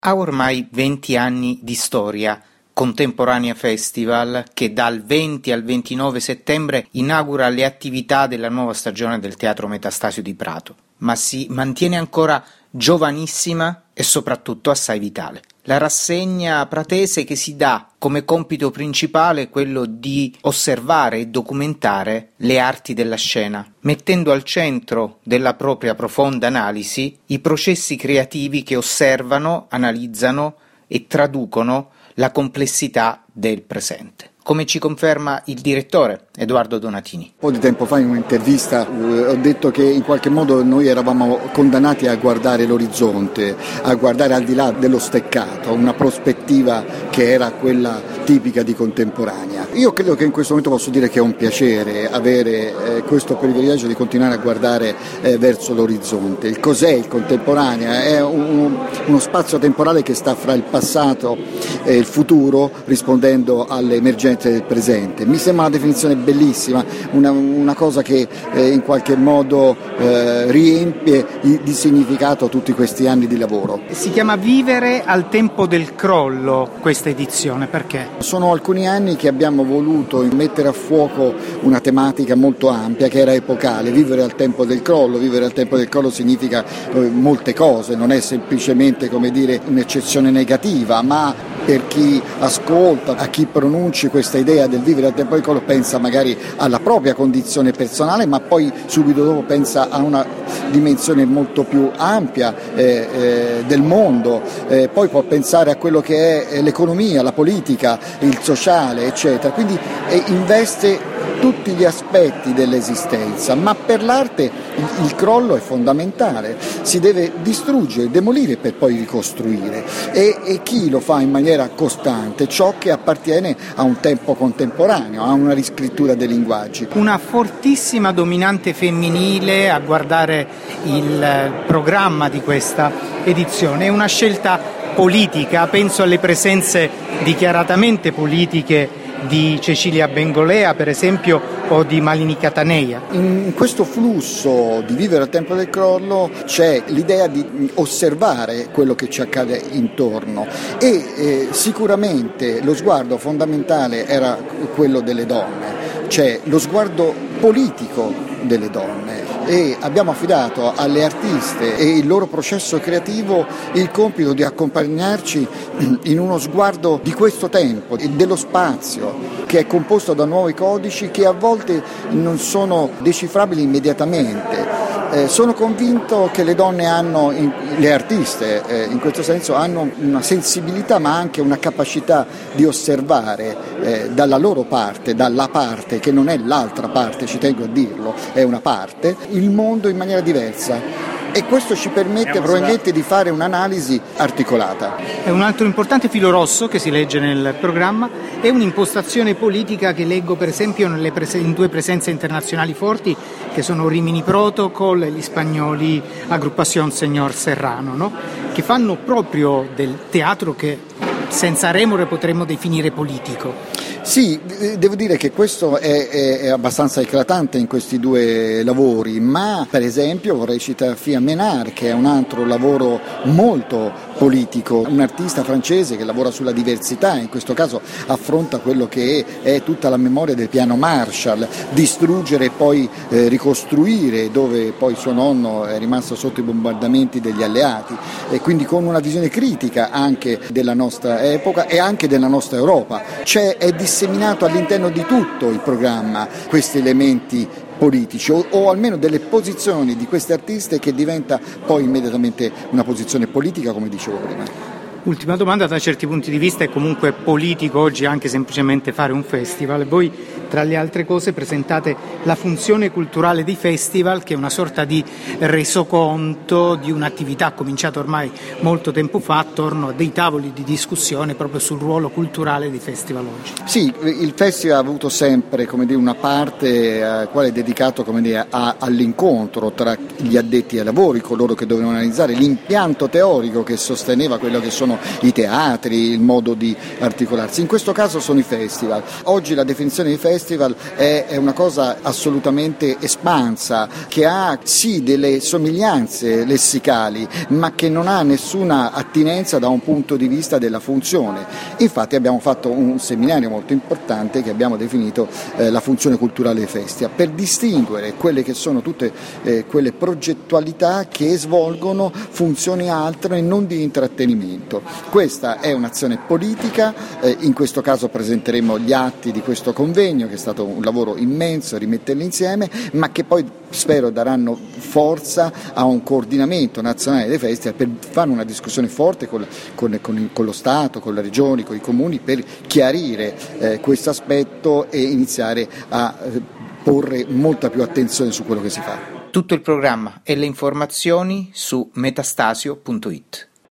Ha ormai 20 anni di storia, Contemporanea Festival, che dal 20 al 29 settembre inaugura le attività della nuova stagione del Teatro Metastasio di Prato, ma si mantiene ancora giovanissima e soprattutto assai vitale. La rassegna pratese che si dà come compito principale quello di osservare e documentare le arti della scena, mettendo al centro della propria profonda analisi i processi creativi che osservano, analizzano e traducono la complessità del presente. Come ci conferma il direttore Edoardo Donatini. Un po' di tempo fa in un'intervista ho detto che in qualche modo noi eravamo condannati a guardare l'orizzonte, a guardare al di là dello steccato, una prospettiva che era quella tipica di Contemporanea. Io credo che in questo momento posso dire che è un piacere avere questo privilegio di continuare a guardare verso l'orizzonte. Il cos'è il Contemporanea? È uno spazio temporale che sta fra il passato e il futuro, rispondendo alle emergenze del presente. Mi sembra una definizione bellissima, una cosa che in qualche modo riempie di significato tutti questi anni di lavoro. Si chiama Vivere al tempo del crollo questa edizione, perché? Sono alcuni anni che abbiamo voluto mettere a fuoco una tematica molto ampia che era epocale, vivere al tempo del crollo. Vivere al tempo del crollo significa molte cose, non è semplicemente, come dire, un'eccezione negativa, ma per chi ascolta, a chi pronunci questa idea del vivere al tempo del crollo pensa magari alla propria condizione personale, ma poi subito dopo pensa a una dimensione molto più ampia del mondo, poi può pensare a quello che è l'economia, la politica, il sociale, eccetera. Quindi investe tutti gli aspetti dell'esistenza, ma per l'arte il crollo è fondamentale, si deve distruggere, demolire per poi ricostruire e chi lo fa in maniera costante, ciò che appartiene a un tempo contemporaneo, a una riscrittura dei linguaggi. Una fortissima dominante femminile a guardare il programma di questa edizione, è una scelta politica, penso alle presenze dichiaratamente politiche di Cecilia Bengolea, per esempio, o di Malini Cattanea. In questo flusso di vivere al tempo del crollo c'è l'idea di osservare quello che ci accade intorno e sicuramente lo sguardo fondamentale era quello delle donne, cioè lo sguardo politico delle donne. E abbiamo affidato alle artiste e il loro processo creativo il compito di accompagnarci in uno sguardo di questo tempo, dello spazio, che è composto da nuovi codici che a volte non sono decifrabili immediatamente. Sono convinto che le donne hanno, le artiste in questo senso, hanno una sensibilità ma anche una capacità di osservare dalla loro parte, dalla parte che non è l'altra parte, ci tengo a dirlo, è una parte, il mondo in maniera diversa. E questo ci permette probabilmente di fare un'analisi articolata. È un altro importante filo rosso che si legge nel programma è un'impostazione politica che leggo per esempio in due presenze internazionali forti che sono Rimini Protocol e gli spagnoli Agrupación Señor Serrano, no? Che fanno proprio del teatro che senza remore potremmo definire politico. Sì, devo dire che questo è abbastanza eclatante in questi due lavori, ma per esempio vorrei citare Fia Menard, che è un altro lavoro molto politico, un artista francese che lavora sulla diversità, in questo caso affronta quello che è tutta la memoria del piano Marshall, distruggere e poi ricostruire dove poi suo nonno è rimasto sotto i bombardamenti degli alleati e quindi con una visione critica anche della nostra epoca e anche della nostra Europa. È disseminato all'interno di tutto il programma questi elementi politici o almeno delle posizioni di queste artiste che diventa poi immediatamente una posizione politica, come dicevo prima. Ultima domanda, da certi punti di vista è comunque politico oggi anche semplicemente fare un festival. Voi tra le altre cose presentate la funzione culturale di festival, che è una sorta di resoconto di un'attività cominciata ormai molto tempo fa attorno a dei tavoli di discussione proprio sul ruolo culturale di festival oggi. Sì, il festival ha avuto sempre, come dire, una parte quale è dedicato, come dire, all'incontro tra gli addetti ai lavori, coloro che dovevano analizzare l'impianto teorico che sosteneva quello che sono sono i teatri, il modo di articolarsi. In questo caso sono i festival. Oggi la definizione di festival è una cosa assolutamente espansa, che ha sì delle somiglianze lessicali, ma che non ha nessuna attinenza da un punto di vista della funzione. Infatti abbiamo fatto un seminario molto importante che abbiamo definito la funzione culturale dei festival, per distinguere quelle che sono tutte quelle progettualità che svolgono funzioni altre e non di intrattenimento. Questa è un'azione politica, in questo caso presenteremo gli atti di questo convegno, che è stato un lavoro immenso rimetterli insieme, ma che poi spero daranno forza a un coordinamento nazionale dei festival per fare una discussione forte con lo Stato, con le regioni, con i comuni, per chiarire questo aspetto e iniziare a porre molta più attenzione su quello che si fa. Tutto il programma e le informazioni su metastasio.it.